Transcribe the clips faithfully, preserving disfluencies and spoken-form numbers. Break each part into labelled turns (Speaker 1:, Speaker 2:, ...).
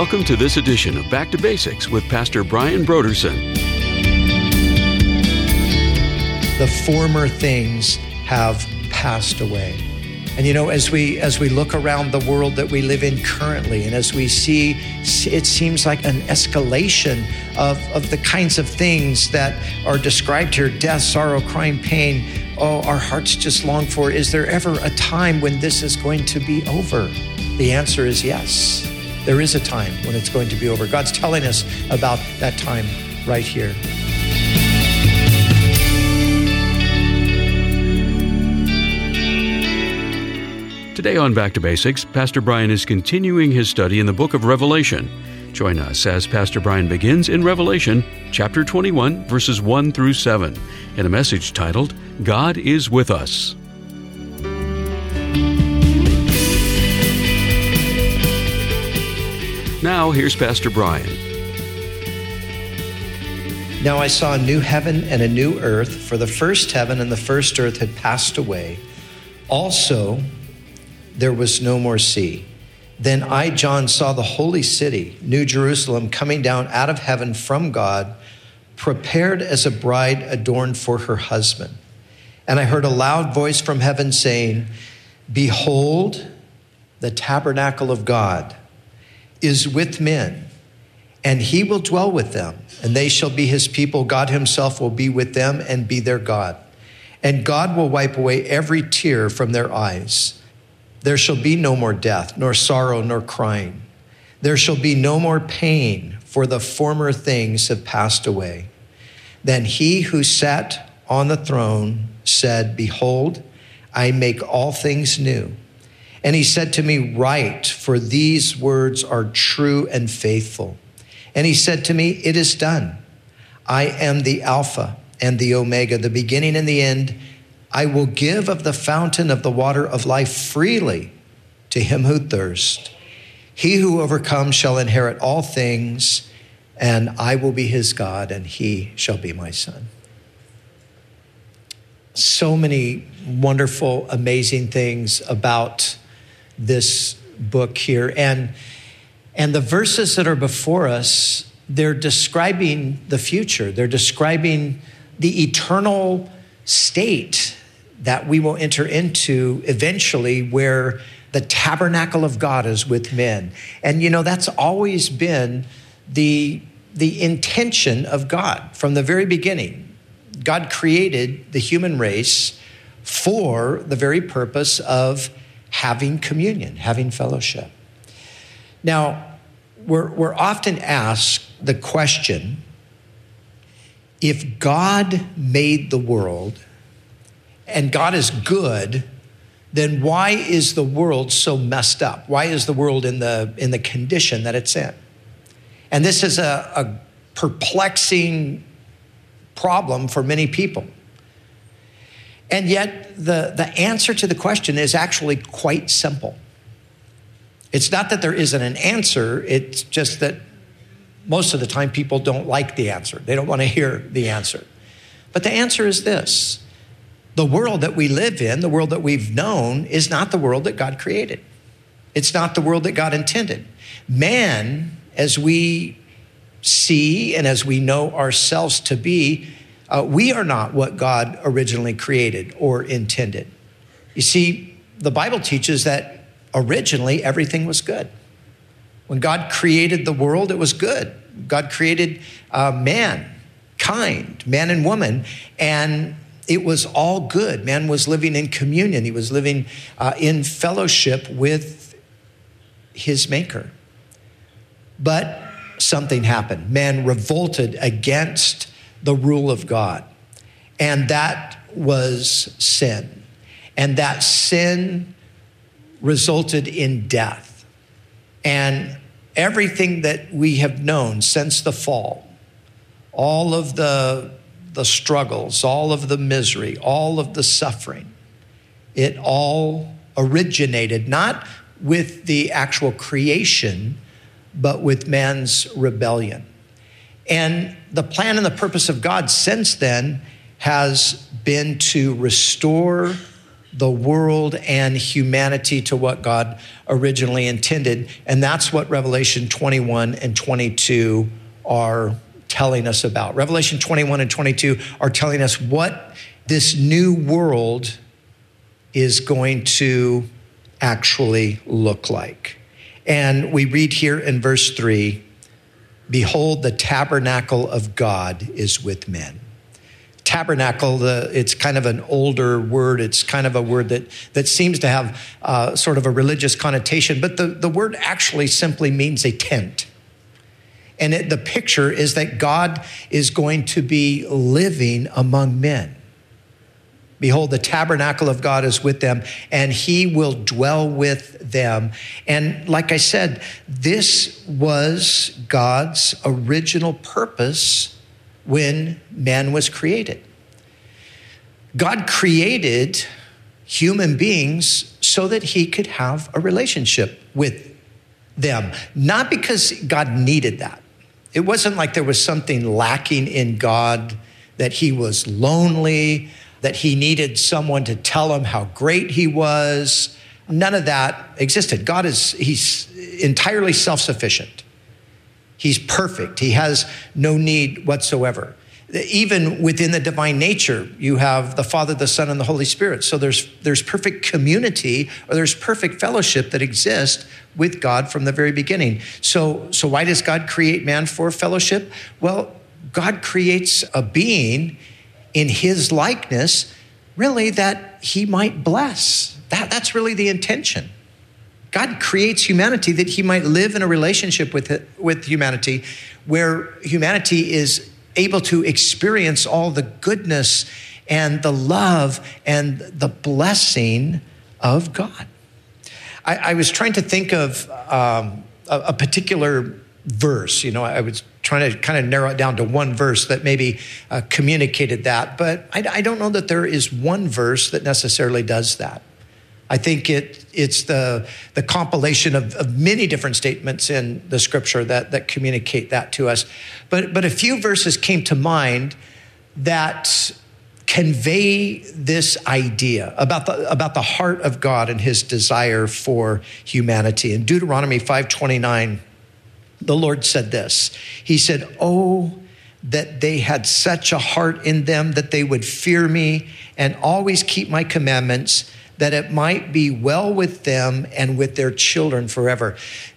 Speaker 1: Welcome to this edition of Back to Basics with Pastor Brian Brodersen.
Speaker 2: The former things have passed away. And you know, as we as we look around the world that we live in currently, and as we see, it seems like an escalation of, of the kinds of things that are described here, death, sorrow, crime, pain. Oh, our hearts just long for, is there ever a time when this is going to be over? The answer is yes. There is a time when it's going to be over. God's telling us about that time right here.
Speaker 1: Today on Back to Basics, Pastor Brian is continuing his study in the book of Revelation. Join us as Pastor Brian begins in Revelation chapter twenty-one, verses one through seven, in a message titled, God is with Us. Now, here's Pastor Brian.
Speaker 2: Now I saw a new heaven and a new earth, for the first heaven and the first earth had passed away. Also, there was no more sea. Then I, John, saw the holy city, New Jerusalem, coming down out of heaven from God, prepared as a bride adorned for her husband. And I heard a loud voice from heaven saying, Behold, the tabernacle of God is with men, and he will dwell with them, and they shall be his people. God himself will be with them and be their God. And God will wipe away every tear from their eyes. There shall be no more death, nor sorrow, nor crying. There shall be no more pain, for the former things have passed away. Then he who sat on the throne said, Behold, I make all things new. And he said to me, Write, for these words are true and faithful. And he said to me, It is done. I am the Alpha and the Omega, the beginning and the end. I will give of the fountain of the water of life freely to him who thirsts. He who overcomes shall inherit all things, and I will be his God, and he shall be my son. So many wonderful, amazing things about this book here. And, and the verses that are before us, they're describing the future. They're describing the eternal state that we will enter into eventually, where the tabernacle of God is with men. And you know, that's always been the, the intention of God from the very beginning. God created the human race for the very purpose of having communion, having fellowship. Now, we're, we're often asked the question, if God made the world and God is good, then why is the world so messed up? Why is the world in the, in the condition that it's in? And this is a, a perplexing problem for many people. And yet the, the answer to the question is actually quite simple. It's not that there isn't an answer, it's just that most of the time people don't like the answer. They don't want to hear the answer. But the answer is this: the world that we live in, the world that we've known, is not the world that God created. It's not the world that God intended. Man, as we see and as we know ourselves to be, Uh, we are not what God originally created or intended. You see, the Bible teaches that originally everything was good. When God created the world, it was good. God created uh, man, kind, man and woman, and it was all good. Man was living in communion. He was living uh, in fellowship with his maker. But something happened. Man revolted against the rule of God. And that was sin. And that sin resulted in death. And everything that we have known since the fall, all of the, the struggles, all of the misery, all of the suffering, it all originated not with the actual creation, but with man's rebellion. And the plan and the purpose of God since then has been to restore the world and humanity to what God originally intended. And that's what Revelation twenty-one and twenty-two are telling us about. Revelation twenty-one and twenty-two are telling us what this new world is going to actually look like. And we read here in verse three, behold, the tabernacle of God is with men. Tabernacle, the, it's kind of an older word. It's kind of a word that, that seems to have uh, sort of a religious connotation, but the, the word actually simply means a tent. And it, the picture is that God is going to be living among men. Behold, the tabernacle of God is with them, and he will dwell with them. And like I said, this was God's original purpose when man was created. God created human beings so that he could have a relationship with them, not because God needed that. It wasn't like there was something lacking in God, that he was lonely, that he needed someone to tell him how great he was. None of that existed. God is, he's entirely self-sufficient. He's perfect. He has no need whatsoever. Even within the divine nature, you have the Father, the Son, and the Holy Spirit. So there's, there's perfect community, or there's perfect fellowship that exists with God from the very beginning. So, so why does God create man for fellowship? Well, God creates a being in his likeness, really, that he might bless. That, that's really the intention. God creates humanity that he might live in a relationship with, it, with humanity, where humanity is able to experience all the goodness and the love and the blessing of God. I, I was trying to think of um, a, a particular verse. You know, I was trying to kind of narrow it down to one verse that maybe uh, communicated that, but I, I don't know that there is one verse that necessarily does that. I think it it's the the compilation of, of many different statements in the scripture that, that communicate that to us. But but a few verses came to mind that convey this idea about the about the heart of God and his desire for humanity. In Deuteronomy five twenty-nine, the Lord said this. He said, "Oh, that they had such a heart in them that they would fear me and always keep my commandments, that it might be well with them and with their children forever."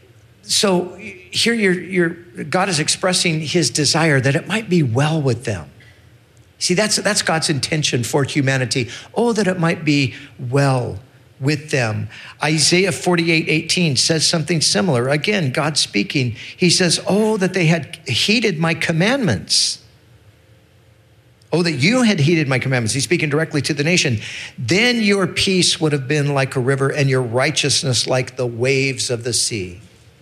Speaker 2: So here you're, you're, God is expressing his desire that it might be well with them. See, that's, that's God's intention for humanity. Oh, that it might be well with them. Isaiah forty-eight eighteen says something similar. Again, God speaking. He says, oh, that they had heeded my commandments. Oh, that you had heeded my commandments. He's speaking directly to the nation. Then your peace would have been like a river and your righteousness like the waves of the sea.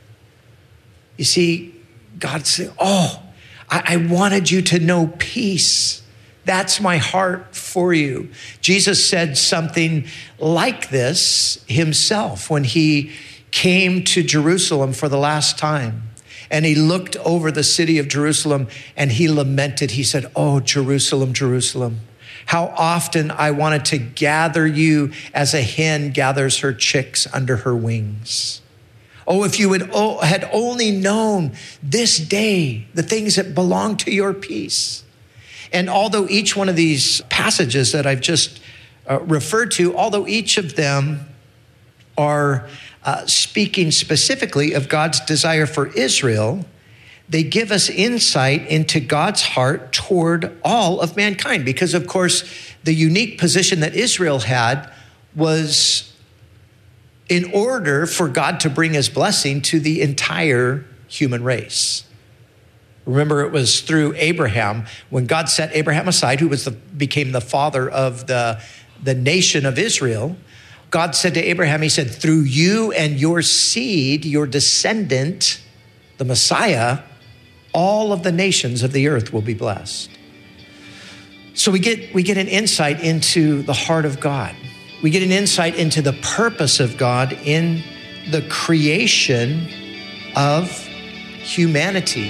Speaker 2: You see, God said, oh, I, I wanted you to know peace. That's my heart for you. Jesus said something like this himself when he came to Jerusalem for the last time. And he looked over the city of Jerusalem and he lamented. He said, oh, Jerusalem, Jerusalem, how often I wanted to gather you as a hen gathers her chicks under her wings. Oh, if you would, oh, had only known this day the things that belong to your peace. And although each one of these passages that I've just uh, referred to, although each of them are uh, speaking specifically of God's desire for Israel, they give us insight into God's heart toward all of mankind. Because, of course, the unique position that Israel had was in order for God to bring his blessing to the entire human race. Remember, it was through Abraham, when God set Abraham aside, who was the, became the father of the, the nation of Israel. God said to Abraham, he said, through you and your seed, your descendant, the Messiah, all of the nations of the earth will be blessed. So we get, we get an insight into the heart of God. We get an insight into the purpose of God in the creation of humanity.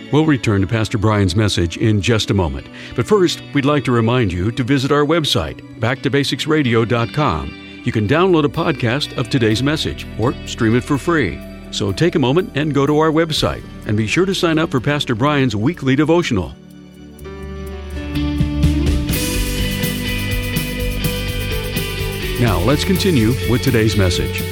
Speaker 1: We'll return to Pastor Brian's message in just a moment. But first, we'd like to remind you to visit our website, back to basics radio dot com. You can download a podcast of today's message or stream it for free. So take a moment and go to our website, and be sure to sign up for Pastor Brian's weekly devotional. Now, let's continue with today's message.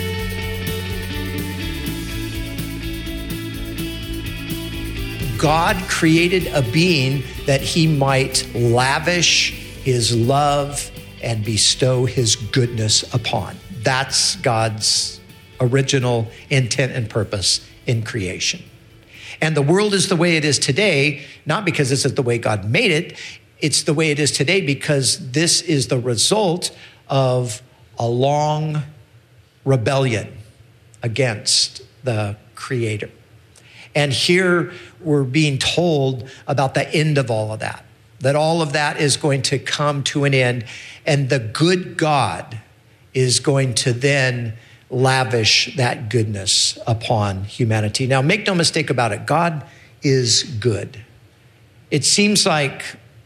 Speaker 2: God created a being that he might lavish his love and bestow his goodness upon. That's God's original intent and purpose in creation. And the world is the way it is today, not because this is the way God made it. It's the way it is today because this is the result of a long rebellion against the Creator. And here we're being told about the end of all of that, that all of that is going to come to an end, and the good God is going to then lavish that goodness upon humanity. Now, make no mistake about it, God is good. It seems like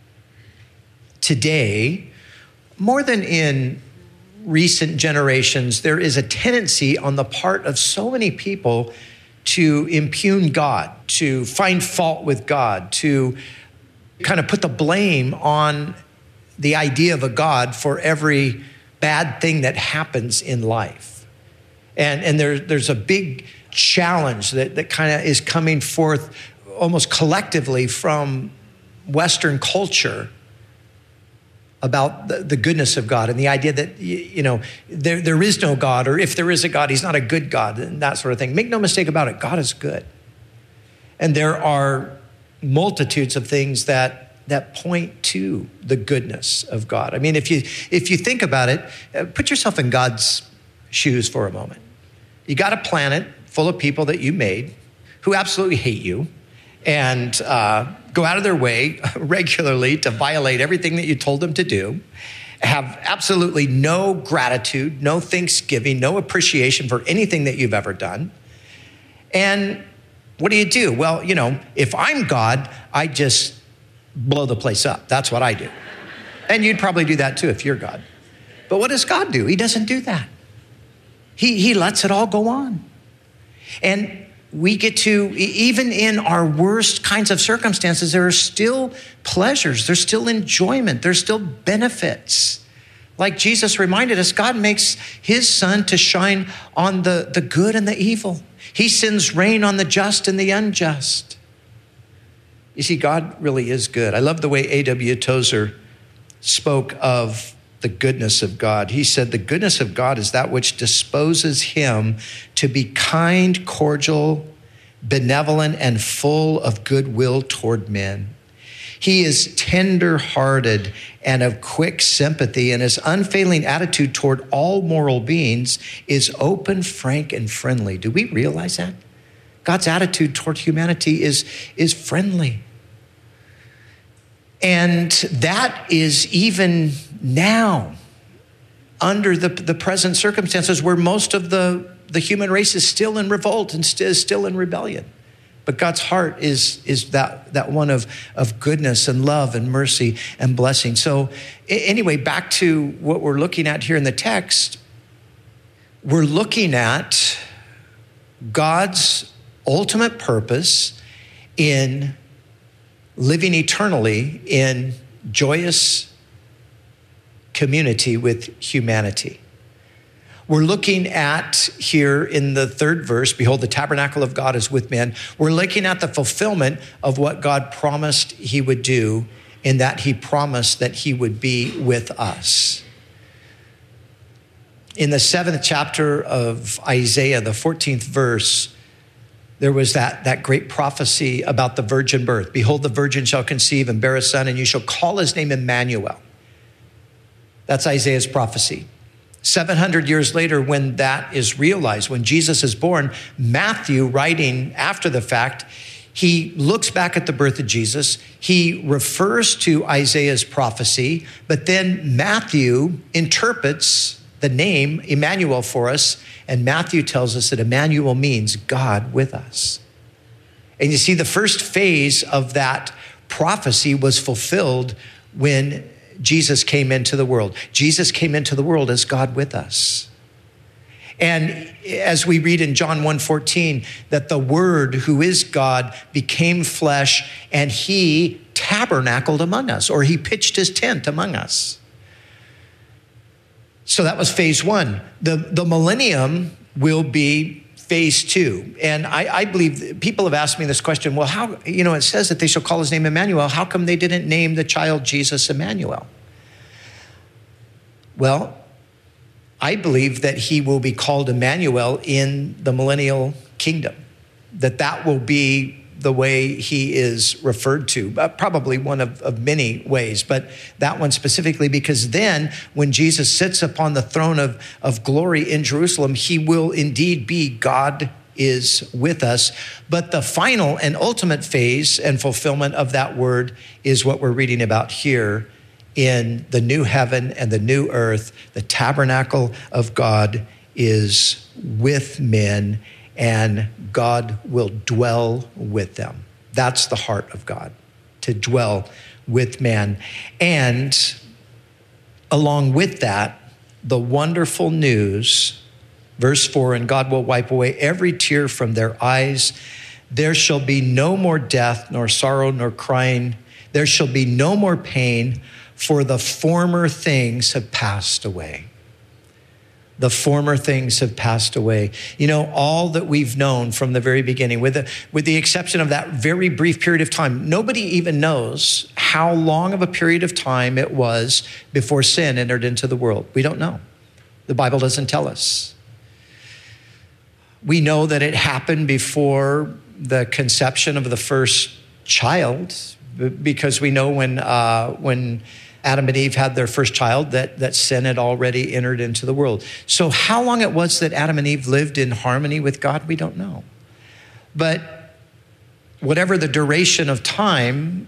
Speaker 2: today, more than in recent generations, there is a tendency on the part of so many people to impugn God, to find fault with God, to kind of put the blame on the idea of a God for every bad thing that happens in life. And, and there, there's a big challenge that, that kind of is coming forth almost collectively from Western culture about the, the goodness of God and the idea that, you know, there, there is no God, or if there is a God, he's not a good God, and that sort of thing. Make no mistake about it, God is good. And there are multitudes of things that, that point to the goodness of God. I mean, if you, if you think about it, uh, put yourself in God's shoes for a moment. You got a planet full of people that you made who absolutely hate you and uh, go out of their way regularly to violate everything that you told them to do, have absolutely no gratitude, no thanksgiving, no appreciation for anything that you've ever done. And what do you do? Well, you know, if I'm God, I just blow the place up. That's what I do. And you'd probably do that too if you're God. But what does God do? He doesn't do that. He, he lets it all go on. And we get to, even in our worst kinds of circumstances, there are still pleasures, there's still enjoyment, there's still benefits. Like Jesus reminded us, God makes his sun to shine on the, the good and the evil. He sends rain on the just and the unjust. You see, God really is good. I love the way A W Tozer spoke of the goodness of God. He said, the goodness of God is that which disposes him to be kind, cordial, benevolent, and full of goodwill toward men. He is tender-hearted and of quick sympathy, and his unfailing attitude toward all moral beings is open, frank, and friendly. Do we realize that? God's attitude toward humanity is, is friendly. And that is even now, under the, the present circumstances where most of the, the human race is still in revolt and st- is still in rebellion. But God's heart is, is that, that one of, of goodness and love and mercy and blessing. So anyway, back to what we're looking at here in the text, we're looking at God's ultimate purpose in living eternally in joyous community with humanity. We're looking at here in the third verse, behold, the tabernacle of God is with men. We're looking at the fulfillment of what God promised he would do, in that he promised that he would be with us. In the seventh chapter of Isaiah, the fourteenth verse, there was that, that great prophecy about the virgin birth. Behold, the virgin shall conceive and bear a son, and you shall call his name Emmanuel. That's Isaiah's prophecy. seven hundred years later, when that is realized, when Jesus is born, Matthew, writing after the fact, he looks back at the birth of Jesus. He refers to Isaiah's prophecy, but then Matthew interprets the name Emmanuel for us, and Matthew tells us that Emmanuel means God with us. And you see, the first phase of that prophecy was fulfilled when Jesus came into the world. Jesus came into the world as God with us. And as we read in John one fourteen, that the Word, who is God, became flesh and he tabernacled among us, or he pitched his tent among us. So that was phase one. The, the millennium will be phase two. And I, I believe people have asked me this question, well, how, you know, it says that they shall call his name Emmanuel. How come they didn't name the child Jesus Emmanuel? Well, I believe that he will be called Emmanuel in the millennial kingdom, that that will be the way he is referred to, uh, probably one of, of many ways, but that one specifically, because then when Jesus sits upon the throne of, of glory in Jerusalem, he will indeed be God is with us. But the final and ultimate phase and fulfillment of that word is what we're reading about here in the new heaven and the new earth. The tabernacle of God is with men, and God will dwell with them. That's the heart of God, to dwell with man. And along with that, the wonderful news, verse four, and God will wipe away every tear from their eyes. There shall be no more death, nor sorrow, nor crying. There shall be no more pain, for the former things have passed away. The former things have passed away. You know, all that we've known from the very beginning, with the, with the exception of that very brief period of time, nobody even knows how long of a period of time it was before sin entered into the world. We don't know. The Bible doesn't tell us. We know that it happened before the conception of the first child, because we know when uh, when Adam and Eve had their first child, that, that sin had already entered into the world. So how long it was that Adam and Eve lived in harmony with God, we don't know. But whatever the duration of time,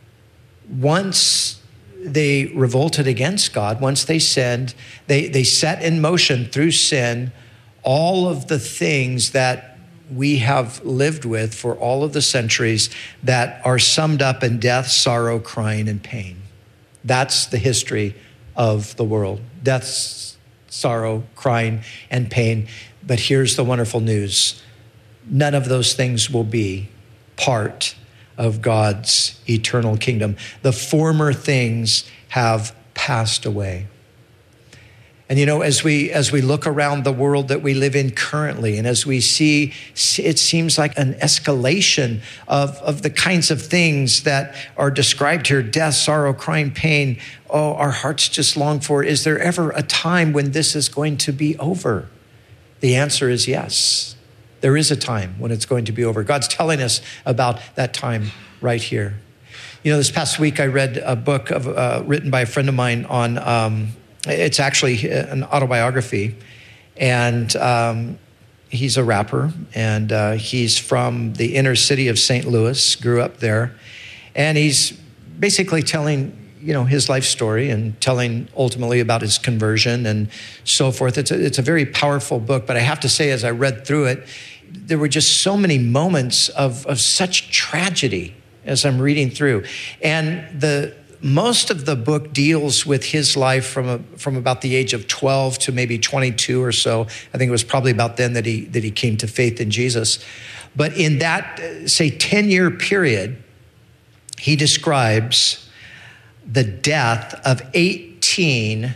Speaker 2: once they revolted against God, once they sinned, they, they set in motion through sin all of the things that we have lived with for all of the centuries that are summed up in death, sorrow, crying, and pain. That's the history of the world. Death, sorrow, crying, and pain. But here's the wonderful news. None of those things will be part of God's eternal kingdom. The former things have passed away. And you know, as we as we look around the world that we live in currently, and as we see, it seems like an escalation of, of the kinds of things that are described here, death, sorrow, crying, pain. Oh, our hearts just long for it. Is there ever a time when this is going to be over? The answer is yes. There is a time when it's going to be over. God's telling us about that time right here. You know, this past week I read a book of, uh, written by a friend of mine on... Um, It's actually an autobiography, and um, he's a rapper, and uh, he's from the inner city of Saint Louis, grew up there, and he's basically telling, you know, his life story and telling ultimately about his conversion and so forth. It's a, it's a very powerful book, but I have to say, as I read through it, there were just so many moments of, of such tragedy as I'm reading through, and the most of the book deals with his life from a, from about the age of twelve to maybe twenty-two or so. I think it was probably about then that he that he came to faith in Jesus. But in that, say, ten-year period, he describes the death of eighteen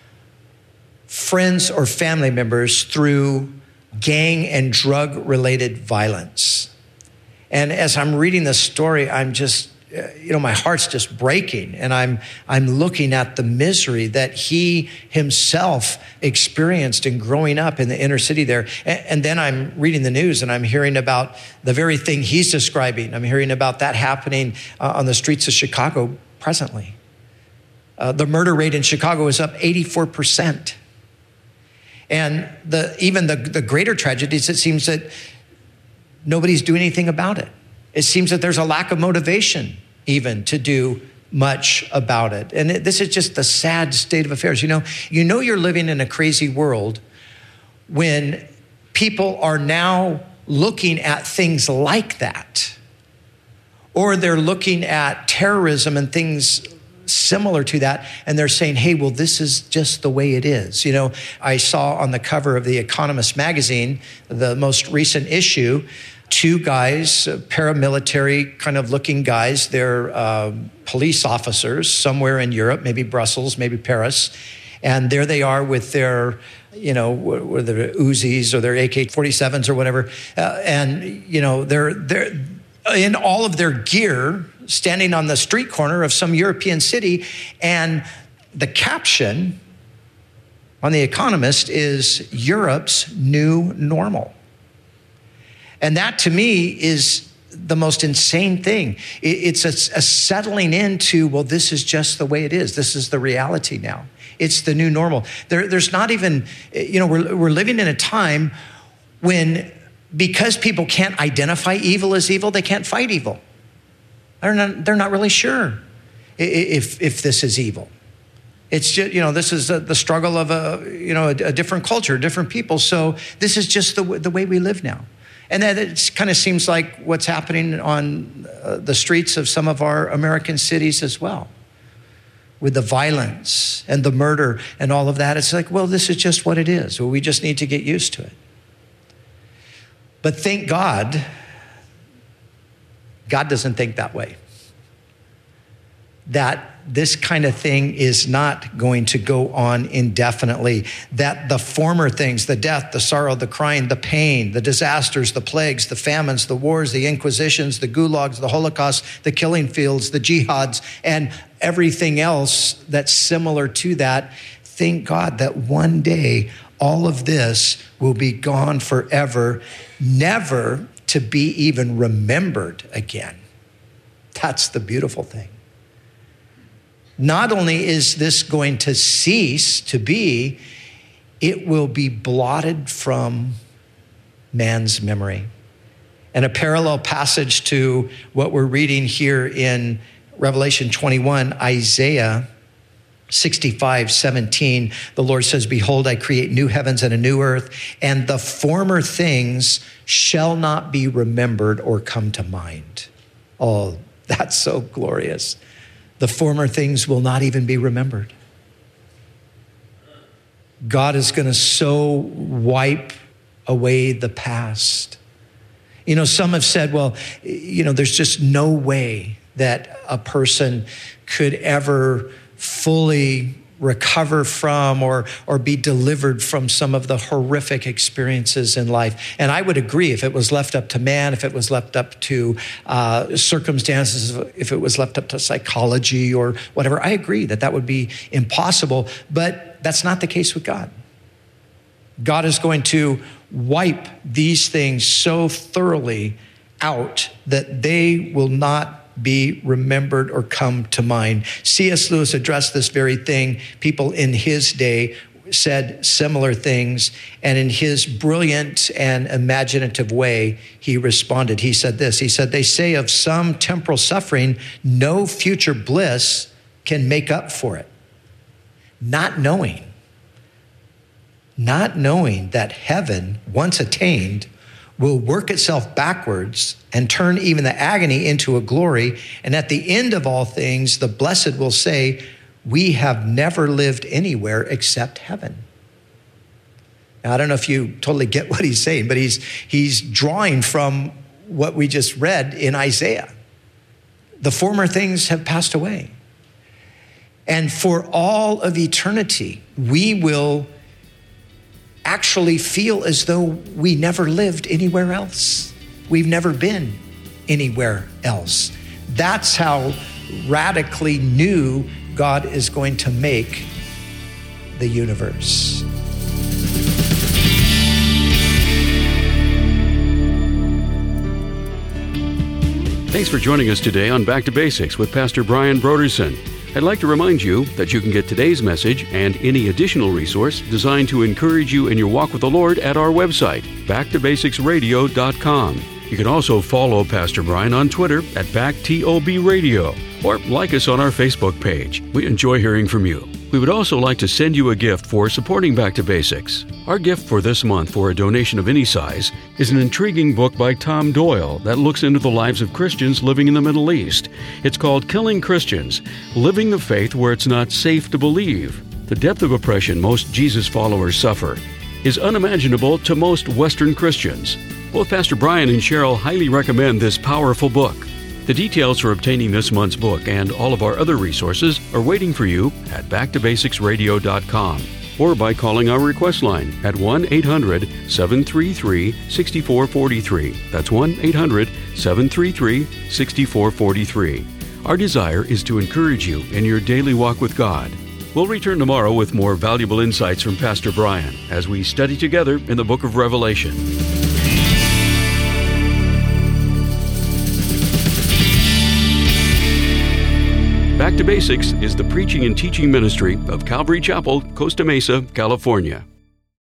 Speaker 2: friends or family members through gang and drug-related violence. And as I'm reading this story, I'm just... you know, my heart's just breaking, and I'm I'm looking at the misery that he himself experienced in growing up in the inner city there. And, and then I'm reading the news, and I'm hearing about the very thing he's describing. I'm hearing about that happening uh, on the streets of Chicago presently. Uh, the murder rate in Chicago is up eighty-four percent. And the even the, the greater tragedies, it seems that nobody's doing anything about it. It seems that there's a lack of motivation even to do much about it. And it, this is just the sad state of affairs. You know, you know you're living in a crazy world when people are now looking at things like that Or they're looking at terrorism and things similar to that, and they're saying, hey, well, this is just the way it is. You know, I saw on the cover of The Economist magazine, the most recent issue, two guys, paramilitary kind of looking guys. They're uh, police officers somewhere in Europe, maybe Brussels, maybe Paris. And there they are with their, you know, with their Uzis or their A K forty-sevens or whatever. Uh, and, you know, they're, they're in all of their gear, standing on the street corner of some European city. And the caption on The Economist is Europe's new normal. And that to me is the most insane thing. It's a, a settling into, well, this is just the way it is. This is the reality now. It's the new normal. There, there's not even, you know, we're, we're living in a time when, because people can't identify evil as evil, they can't fight evil. They're not, they're not really sure if, if this is evil. It's just, you know, this is the struggle of a, you know, a, a different culture, different people. So this is just the, the way we live now. And that it kind of seems like what's happening on uh, the streets of some of our American cities as well, with the violence and the murder and all of that. It's like, well, this is just what it is. Well, we just need to get used to it. But thank God, God doesn't think that way. That this kind of thing is not going to go on indefinitely. That the former things, the death, the sorrow, the crying, the pain, the disasters, the plagues, the famines, the wars, the inquisitions, the gulags, the Holocaust, the killing fields, the jihads, and everything else that's similar to that, thank God that one day all of this will be gone forever, never to be even remembered again. That's the beautiful thing. Not only is this going to cease to be, it will be blotted from man's memory. And a parallel passage to what we're reading here in Revelation twenty-one, Isaiah sixty-five seventeen, the Lord says, behold, I create new heavens and a new earth, and the former things shall not be remembered or come to mind. Oh, that's so glorious. The former things will not even be remembered. God is going to so wipe away the past. You know, some have said, well, you know, there's just no way that a person could ever fully recover from or or be delivered from some of the horrific experiences in life. And I would agree, if it was left up to man, if it was left up to uh, circumstances, if it was left up to psychology or whatever, I agree that that would be impossible. But that's not the case with God. God is going to wipe these things so thoroughly out that they will not be remembered or come to mind. C S Lewis addressed this very thing. People in his day said similar things, and in his brilliant and imaginative way, he responded. He said this, he said, they say of some temporal suffering, no future bliss can make up for it. Not knowing, not knowing that heaven, once attained, will work itself backwards and turn even the agony into a glory. And at the end of all things, the blessed will say, we have never lived anywhere except heaven. Now, I don't know if you totally get what he's saying, but he's, he's drawing from what we just read in Isaiah. The former things have passed away. And for all of eternity, we will actually feel as though we never lived anywhere else. We've never been anywhere else. That's how radically new God is going to make the universe.
Speaker 1: Thanks for joining us today on Back to Basics with Pastor Brian Brodersen. I'd like to remind you that you can get today's message and any additional resource designed to encourage you in your walk with the Lord at our website, back to basics radio dot com. You can also follow Pastor Brian on Twitter at back to basics radio or like us on our Facebook page. We enjoy hearing from you. We would also like to send you a gift for supporting Back to Basics. Our gift for this month for a donation of any size is an intriguing book by Tom Doyle that looks into the lives of Christians living in the Middle East. It's called Killing Christians, Living the Faith Where It's Not Safe to Believe. The depth of oppression most Jesus followers suffer is unimaginable to most Western Christians. Both Pastor Brian and Cheryl highly recommend this powerful book. The details for obtaining this month's book and all of our other resources are waiting for you at back to basics radio dot com or by calling our request line at one eight hundred seven three three six four four three. That's one eight hundred seven three three six four four three. Our desire is to encourage you in your daily walk with God. We'll return tomorrow with more valuable insights from Pastor Brian as we study together in the book of Revelation. Back to Basics is the preaching and teaching ministry of Calvary Chapel, Costa Mesa, California.